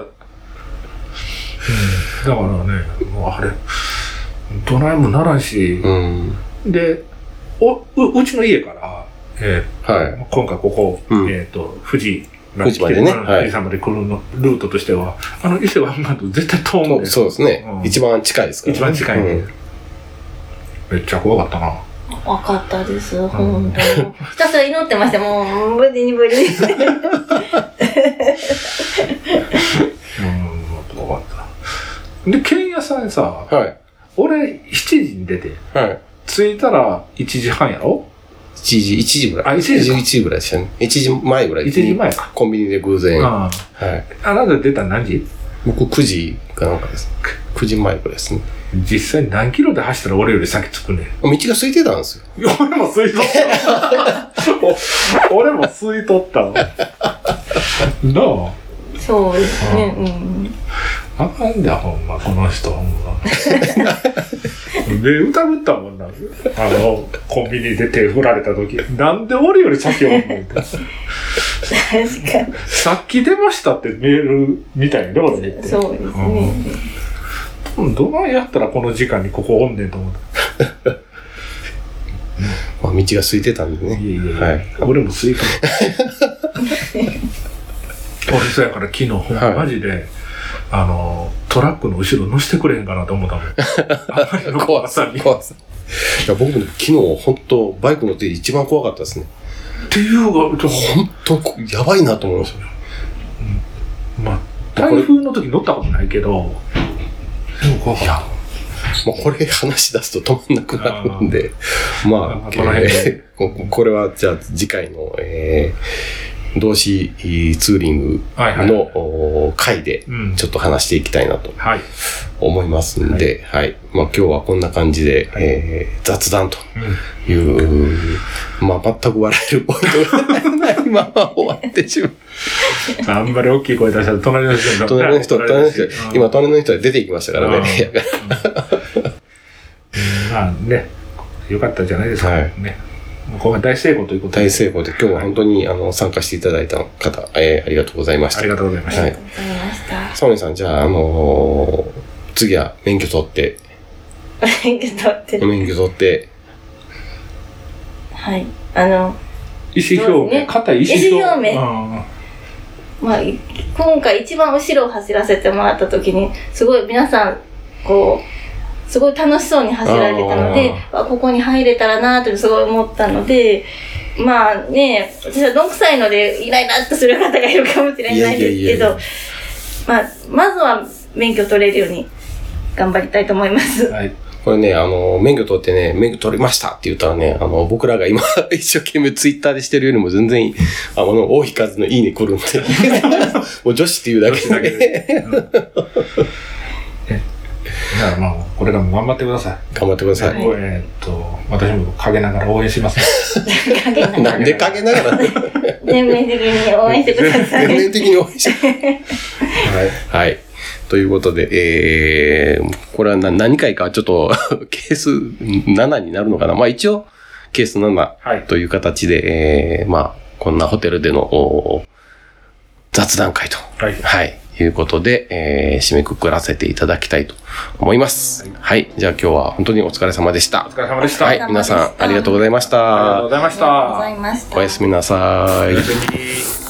[SPEAKER 3] だからね、もうあれ、どないもならんし。うん、で、おう、うちの家から、えーはい、今回ここ、うん、えっ、ー、と、富士
[SPEAKER 4] 富士までね、
[SPEAKER 3] 富士山まで来るのルートとしては、あの伊勢湾岸道絶対通んで。
[SPEAKER 4] そうですね、うん。一番近いですから、ね。
[SPEAKER 3] 一番近い、ねうん。めっちゃ怖かったな。
[SPEAKER 5] 怖かったです、うん、本当に。ひたすら祈ってました、もう、無事に無事に。うん、
[SPEAKER 3] 怖かった。で、剣屋さんさ、はい、俺しちじに出て、はい、着いたらいちじはんやろ
[SPEAKER 4] いちじ、いちじぐらい。
[SPEAKER 3] あ、いちじか。
[SPEAKER 4] いちじぐらいでしたね。いちじまえぐらい。
[SPEAKER 3] いちじまえか。
[SPEAKER 4] コンビニで偶然。
[SPEAKER 3] ああ。はい。あなた出たの何時？
[SPEAKER 4] 僕くじかなんかです。くじまえぐらいですね。
[SPEAKER 3] 実際何キロで走ったら俺より先着くね。
[SPEAKER 4] 道が空いてたんですよ。
[SPEAKER 3] 俺も空いとった。俺も空いとったわ。なあ。
[SPEAKER 5] そうですね。うん。
[SPEAKER 3] あかんだほんま、この人ほんま。で、歌ぶったもんな。あの、コンビニで手振られた時、なんで俺より先おんのって。確かに。さっき出ましたってメールみたいな、俺言って。
[SPEAKER 5] そうですね。
[SPEAKER 3] うん、どないやったらこの時間にここおんねんと思った。
[SPEAKER 4] まあ、道が空いてたんでね。
[SPEAKER 3] いやいやいや、はい、俺も空いてた。俺そうやから昨日、ほんまマジで、はい、あの、トラックの後ろ乗せてくれへんかなと思ったもん。あまりの怖さに。
[SPEAKER 4] 怖さ。いや、僕も昨日、本当バイク乗って一番怖かったですね。
[SPEAKER 3] っていうが、本
[SPEAKER 4] 当やばいなと思いましたね。
[SPEAKER 3] うん、まあ、台風の時乗ったことないけど、でも怖かった。
[SPEAKER 4] まあこれ話し出すと止まんなくなるんで、まあ、えー、これはじゃあ次回の、えー、同志ツーリングの回でちょっと話していきたいなと思いますんで、はい。はい、まあ今日はこんな感じで、はい、えー、雑談という、うん、まあ全く笑えるポイントがないまま終わってしまう。
[SPEAKER 3] あんまり大きい声出したら隣の人が
[SPEAKER 4] 隣の人、隣の人、今隣の人が出ていきましたからね。
[SPEAKER 3] まあね、よかったじゃないですか。はい、ね。これ大成功ということで。
[SPEAKER 4] 大成功で、今日は本当に、はい、あの参加していただいた方、えー、ありがとうございました。
[SPEAKER 3] ありがとうございました。はい、あり
[SPEAKER 5] がとうございました。
[SPEAKER 4] サモニさん、じゃあ、あのー、次は免許取って。
[SPEAKER 5] 免許取って。
[SPEAKER 4] 免許取って。
[SPEAKER 5] はい。あの、
[SPEAKER 3] 意思表明、固い意思表明。
[SPEAKER 5] まあ、今回一番後ろを走らせてもらった時に、すごい皆さん、こう、すごい楽しそうに走られてたので、あここに入れたらなとすごい思ったので、まあね、私はどんくさいのでイライラっとする方がいるかもしれないですけど、まあ、まずは免許取れるように頑張りたいと思います。
[SPEAKER 4] はい。これね、あの、免許取ってね、免許取りましたって言ったらね、あの、僕らが今、一生懸命ツイッターでしてるよりも全然、あの、多い数のいいね来るんで、もう女子っていうだけで。うん、だ
[SPEAKER 3] からまあ、これからも頑張ってください。
[SPEAKER 4] 頑張ってください。はい、
[SPEAKER 3] えー、っと、私も陰ながら応援します。
[SPEAKER 5] 陰ながら。
[SPEAKER 4] なんで陰ながらね。
[SPEAKER 5] 全面的に応援してください。
[SPEAKER 4] 全面的に応援して。はい。はい。ということで、えー、これは何回かちょっとケースななになるのかな。まあ一応ケースななという形で、はい、えー、まあこんなホテルでの雑談会と、はい、はい、いうことで、えー、締めくくらせていただきたいと思います。はい、はい、じゃあ今日は本当にお疲れ様でした。
[SPEAKER 3] お疲れ様でした。
[SPEAKER 4] はい、皆さんありがとうございました。
[SPEAKER 3] ありがとうございました。ありがとうご
[SPEAKER 5] ざいました。
[SPEAKER 4] おやすみなさい。
[SPEAKER 3] おやすみ。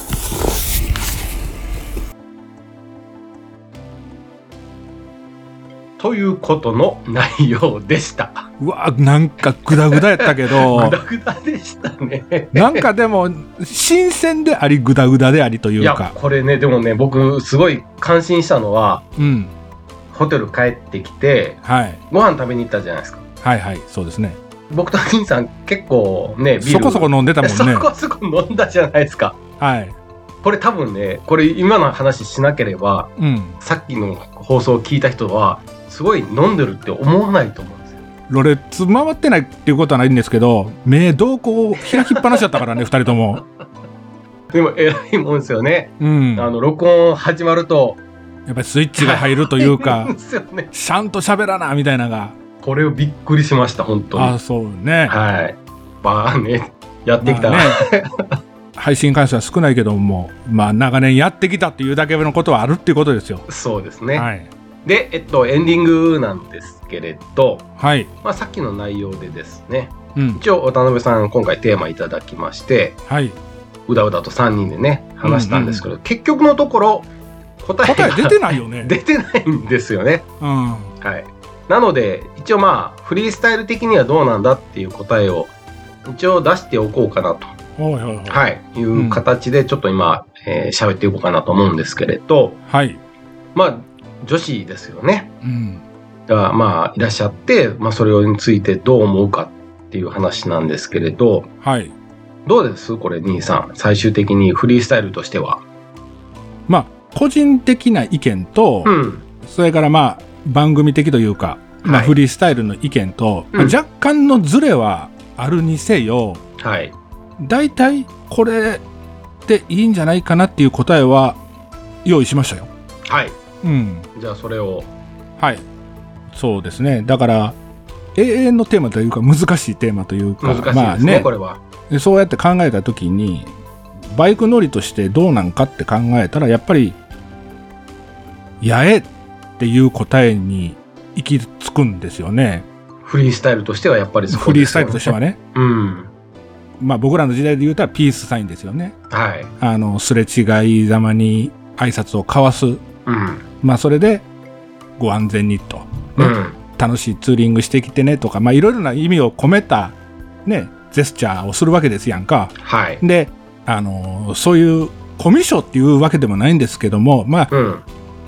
[SPEAKER 2] ということの内容でした。
[SPEAKER 3] うわ、なんかグダグダやったけど
[SPEAKER 2] グダグダでしたね。
[SPEAKER 3] なんかでも新鮮でありグダグダでありというか。
[SPEAKER 2] いやこれね、でもね、僕すごい感心したのは、うん、ホテル帰ってきて、はい、ご飯食べに行ったじゃないですか。
[SPEAKER 3] はいはい、そうですね。
[SPEAKER 2] 僕と兄さん結構ね、ビール
[SPEAKER 3] そこそこ飲んでたもんね。
[SPEAKER 2] そこそこ飲んだじゃないですか。
[SPEAKER 3] はい。
[SPEAKER 2] これ多分ね、これ今の話しなければ、うん、さっきの放送を聞いた人はすごい飲んでるって思わないと思うんですよ。
[SPEAKER 3] ろれつ回ってないっていうことはないんですけど、目どうこう開きっぱなしだったからねふたりとも。
[SPEAKER 2] でも偉いもんですよね、うん、あの録音始まると
[SPEAKER 3] やっぱりスイッチが入るというかね、ちゃんと喋らなみたいなのが、
[SPEAKER 2] これをびっくりしました本当に。
[SPEAKER 3] あ、そうね。
[SPEAKER 2] はい。バーねやってきた、まあね、
[SPEAKER 3] 配信回数は少ないけども、まあ長年やってきたっていうだけのことはあるっていうことですよ。
[SPEAKER 2] そうですね。はい。で、えっと、エンディングなんですけれど、
[SPEAKER 3] はい。
[SPEAKER 2] まあ、さっきの内容でですね、うん、一応、渡辺さん、今回テーマいただきまして、
[SPEAKER 3] はい。
[SPEAKER 2] うだうだとさんにんでね、話したんですけど、うんうん、結局のところ、答えが
[SPEAKER 3] 答え出てないよね。
[SPEAKER 2] 出てないんですよね。
[SPEAKER 3] うん。
[SPEAKER 2] はい。なので、一応まあ、フリースタイル的にはどうなんだっていう答えを、一応出しておこうかなと。
[SPEAKER 3] はいはいはい。
[SPEAKER 2] はい。いう形で、ちょっと今、うん、えー、喋っていこうかなと思うんですけれど、
[SPEAKER 3] はい。
[SPEAKER 2] まあ、女子ですよね。
[SPEAKER 3] うん。
[SPEAKER 2] が、まあ、いらっしゃって、まあ、それについてどう思うかっていう話なんですけれど、
[SPEAKER 3] はい。
[SPEAKER 2] どうですこれ、兄さん。最終的にフリースタイルとしては。
[SPEAKER 3] まあ、個人的な意見と、うん、それからまあ、番組的というか、まあ、フリースタイルの意見と、はい、まあ、若干のズレはあるにせよ、
[SPEAKER 2] はい。
[SPEAKER 3] 大体、これでいいんじゃないかなっていう答えは用意しましたよ。
[SPEAKER 2] はい。
[SPEAKER 3] うん、
[SPEAKER 2] じゃあそれを、
[SPEAKER 3] はい、そうですね。だから永遠のテーマというか難しいテーマというか、
[SPEAKER 2] 難しいですね、まあね、これは。
[SPEAKER 3] でそうやって考えたときにバイク乗りとしてどうなんかって考えたら、やっぱりやえっていう答えに行き着くんですよね。
[SPEAKER 2] フリースタイルとしてはやっぱりそうですよね。
[SPEAKER 3] フリースタイルとしてはね。
[SPEAKER 2] うん。
[SPEAKER 3] まあ僕らの時代で言うたらピースサインですよね。
[SPEAKER 2] はい。
[SPEAKER 3] あのすれ違いざまに挨拶を交わす。
[SPEAKER 2] うん、
[SPEAKER 3] まあそれでご安全にと、ね、
[SPEAKER 2] うん、
[SPEAKER 3] 楽しいツーリングしてきてねとか、まあいろいろな意味を込めたねジェスチャーをするわけですやんか。
[SPEAKER 2] はい。
[SPEAKER 3] で、あのー、そういうコミュ障っていうわけでもないんですけども、まあ、
[SPEAKER 2] うん、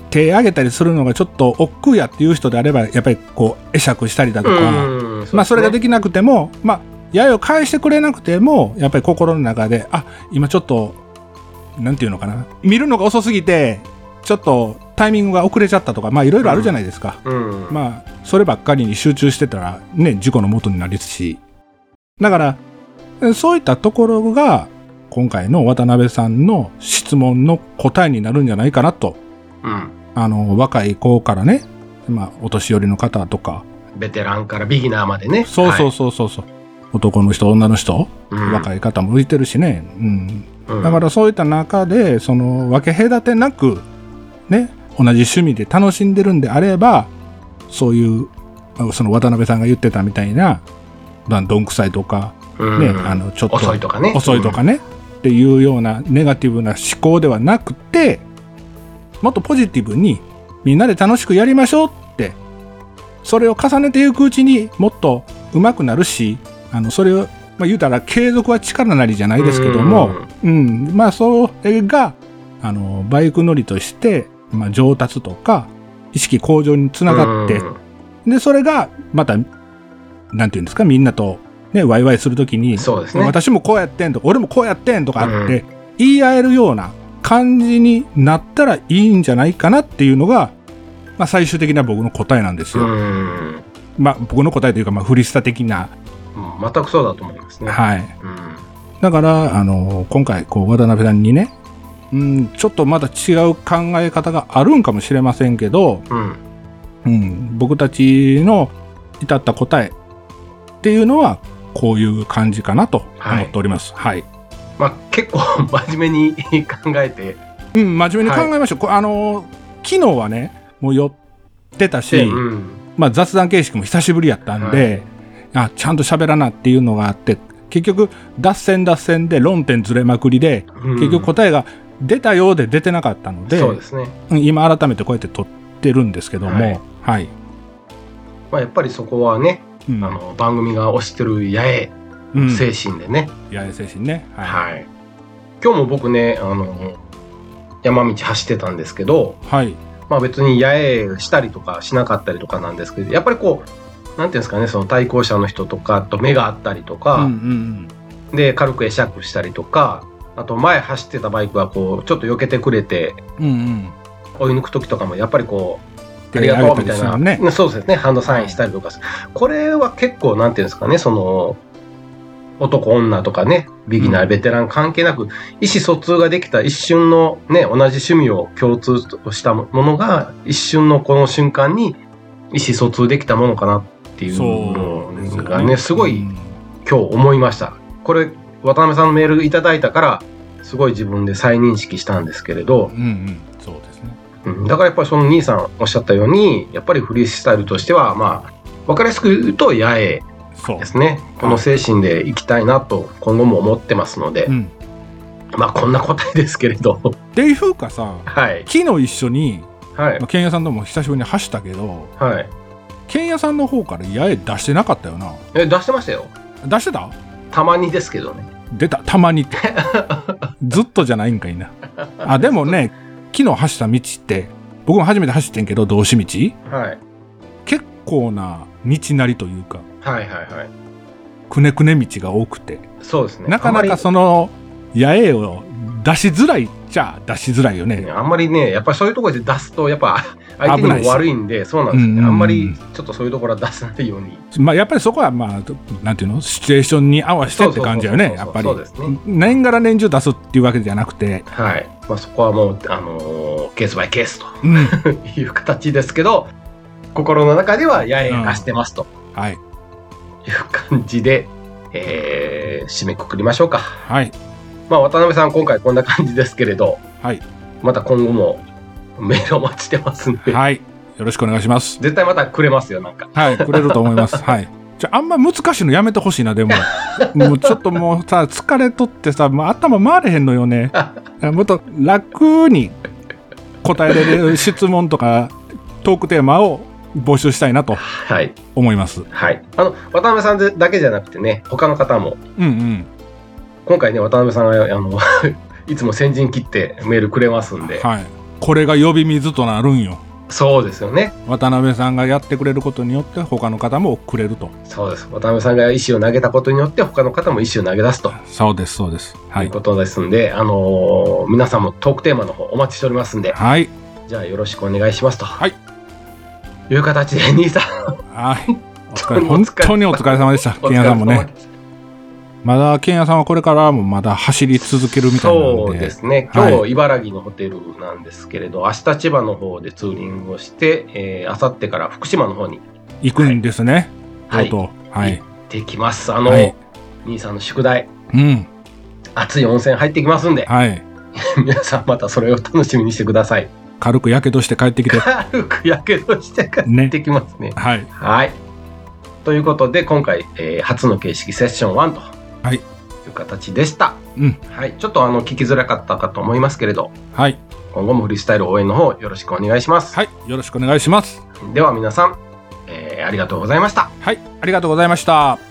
[SPEAKER 3] 手上げたりするのがちょっと億劫やっていう人であれば、やっぱりこう会釈したりだとか、そ、ね、まあそれができなくても、まあ八重を返してくれなくても、やっぱり心の中で、あ、今ちょっとなんていうのかな、見るのが遅すぎてちょっとタイミングが遅れちゃったとか、まあいろいろあるじゃないですか、うんうん、まあそればっかりに集中してたらね、事故の元になりますし、だからそういったところが今回の渡辺さんの質問の答えになるんじゃないかなと、うん、あの若い子からね、まあお年寄りの方とか
[SPEAKER 2] ベテランからビギナーまでね、
[SPEAKER 3] そうそうそうそうそう、はい、男の人女の人、うん、若い方も浮いてるしね、うんうん、だからそういった中でその分け隔てなくね、同じ趣味で楽しんでるんであれば、そういうその渡辺さんが言ってたみたいなどんくさいとか、うん、ね、あのちょっと
[SPEAKER 2] 遅いとかね
[SPEAKER 3] 遅いとかね、うん、っていうようなネガティブな思考ではなくて、もっとポジティブにみんなで楽しくやりましょうって、それを重ねていくうちにもっと上手くなるし、あのそれを、まあ、言うたら継続は力なりじゃないですけども、うん、うん、まあそれがあのバイク乗りとして、まあ、上達とか意識向上につながって、でそれがまたなんていうんですか、みんなとねワイワイするときに、そうですね、私もこうやってんとか俺もこうやってんとかって、うん、言い合えるような感じになったらいいんじゃないかなっていうのが、まあ、最終的な僕の答えなんですよ。うん、まあ僕の答えというか、まあフリスタ的な、
[SPEAKER 2] うん、全くそうだと思いますね。
[SPEAKER 3] はい。うん、だからあの今回こう渡辺さんにね、うん、ちょっとまた違う考え方があるんかもしれませんけど、うんうん、僕たちの至った答えっていうのはこういう感じかなと思っております。はい。はい、
[SPEAKER 2] まあ結構真面目に考えて、
[SPEAKER 3] うん、真面目に考えましょう。はい、あの昨日はねもう寄ってたし、うん、まあ雑談形式も久しぶりやったんで、はい、あちゃんと喋らなっていうのがあって、結局脱線脱線で論点ずれまくりで、うん、結局答えが出たようで出てなかったので、
[SPEAKER 2] そうですね、
[SPEAKER 3] 今改めてこうやって撮ってるんですけども、はい、はい、
[SPEAKER 2] まあ、やっぱりそこはね、うん、あの番組が推してる八重精神でね、
[SPEAKER 3] うん、八重精神ね、
[SPEAKER 2] はい、はい、今日も僕ねあの山道走ってたんですけど、はい、まあ別に八重したりとかしなかったりとかなんですけど、やっぱりこうなんていうんですかね、その対向車の人とかと目が合ったりとか、うんうんうん、で軽く会釈したりとか、あと前走ってたバイクはこうちょっと避けてくれて、うんうん、追い抜く時とかもやっぱりこうありがとうみたいな、ね、そうですね、ハンドサインしたりとか、これは結構なんていうんですかね、その男女とかね、ビギナーベテラン関係なく、うん、意思疎通ができた一瞬のね、同じ趣味を共通としたものが一瞬のこの瞬間に意思疎通できたものかなっていうのがね、すごい今日思いました。これ渡辺さんのメールいただいたからすごい自分で再認識したんですけれど、うんうん、そうですね、うん、だからやっぱりその兄さんおっしゃったように、やっぱりフリースタイルとしてはまあ分かりやすく言うと八重ですね。この精神でいきたいなと今後も思ってますので、うん、まあこんな答えですけれど
[SPEAKER 3] っていうかさ、はい、昨日一緒に、はい、まあ、剣屋さんとも久しぶりに走ったけど、はい、剣屋さんの方から八重出してなかったよな。
[SPEAKER 2] え、出してましたよ。
[SPEAKER 3] 出してた？
[SPEAKER 2] たまにですけどね。
[SPEAKER 3] 出た、たまにってずっとじゃないんかいな。あ、でもね、昨日走った道って僕も初めて走ってんけど、道志道、はい、結構な道なりというか、はいはいはい、くねくね道が多くて、そうですね、なかなかその八重を出しづらいっちゃ出しづらいよね。
[SPEAKER 2] あんまりね、やっぱりそういうところで出すとやっぱ相手にも悪いんで、そうなんですよね、うんうん、あんまりちょっとそういうところは出さないように、
[SPEAKER 3] まあ、やっぱりそこはまあなんていうの、シチュエーションに合わせてって感じだよね。やっぱりそうですね、年がら年中出すっていうわけじゃなくて、
[SPEAKER 2] はい、まあ、そこはもう、あのー、ケースバイケースと、うん、いう形ですけど、心の中では八重が貸してますと、うん、はい、いう感じで、えー、締めくくりましょうか。はい、まあ、渡辺さん今回こんな感じですけれど、はい、また今後もメールお待ちしてますんで、はい、
[SPEAKER 3] よろしくお願いします。
[SPEAKER 2] 絶対またくれますよ、なんか。
[SPEAKER 3] はい、くれると思います。はい。じゃあ、あんま難しいのやめてほしいな、でも。もうちょっともうさ、疲れとってさ、もう頭回れへんのよね。もっと楽に答えれる質問とかトークテーマを募集したいなと思います。はい。
[SPEAKER 2] はい、あの渡辺さんだけじゃなくてね、他の方も。うんうん。今回ね、渡辺さんがあのいつも先陣切ってメールくれますんで、はい、
[SPEAKER 3] これが呼び水となるんよ。
[SPEAKER 2] そうですよね。
[SPEAKER 3] 渡辺さんがやってくれることによって他の方もくれると。
[SPEAKER 2] そうです。渡辺さんが石を投げたことによって他の方も石を投げ出すと。
[SPEAKER 3] そうですそうです。
[SPEAKER 2] はい。ということですんで、あのー、皆さんもトークテーマの方お待ちしておりますんで。
[SPEAKER 3] はい。
[SPEAKER 2] じゃあよろしくお願いしますと。
[SPEAKER 3] はい。
[SPEAKER 2] いう形で兄さん。
[SPEAKER 3] はい。お疲れ本当にお疲れ様でした。ケンヤさんもね。まだケンヤさんはこれからもまだ走り続けるみたいなんで。
[SPEAKER 2] そうですね。今日、はい、茨城のホテルなんですけれど、明日千葉の方でツーリングをして、えー、明後日から福島の方に
[SPEAKER 3] 行くんですね。
[SPEAKER 2] はい。
[SPEAKER 3] とうとうはい。
[SPEAKER 2] 行ってきます。あの、はい、兄さんの宿題。
[SPEAKER 3] うん。
[SPEAKER 2] 熱い温泉入ってきますんで。
[SPEAKER 3] はい。
[SPEAKER 2] 皆さんまたそれを楽しみにしてください。
[SPEAKER 3] 軽くやけどして帰ってきて。
[SPEAKER 2] 軽くやけどして帰ってきますね。ね
[SPEAKER 3] はい。
[SPEAKER 2] はい。ということで今回、えー、初の形式セッションワンと。
[SPEAKER 3] はい。
[SPEAKER 2] いう形でした。
[SPEAKER 3] うん。
[SPEAKER 2] はい。ちょっとあの聞きづらかったかと思いますけれど。
[SPEAKER 3] はい。
[SPEAKER 2] 今後もフリースタイル応援の方よろしくお願いします。
[SPEAKER 3] はい。よろしくお願いします。
[SPEAKER 2] では皆さん、えー、ありがとうございました。
[SPEAKER 3] はい。ありがとうございました。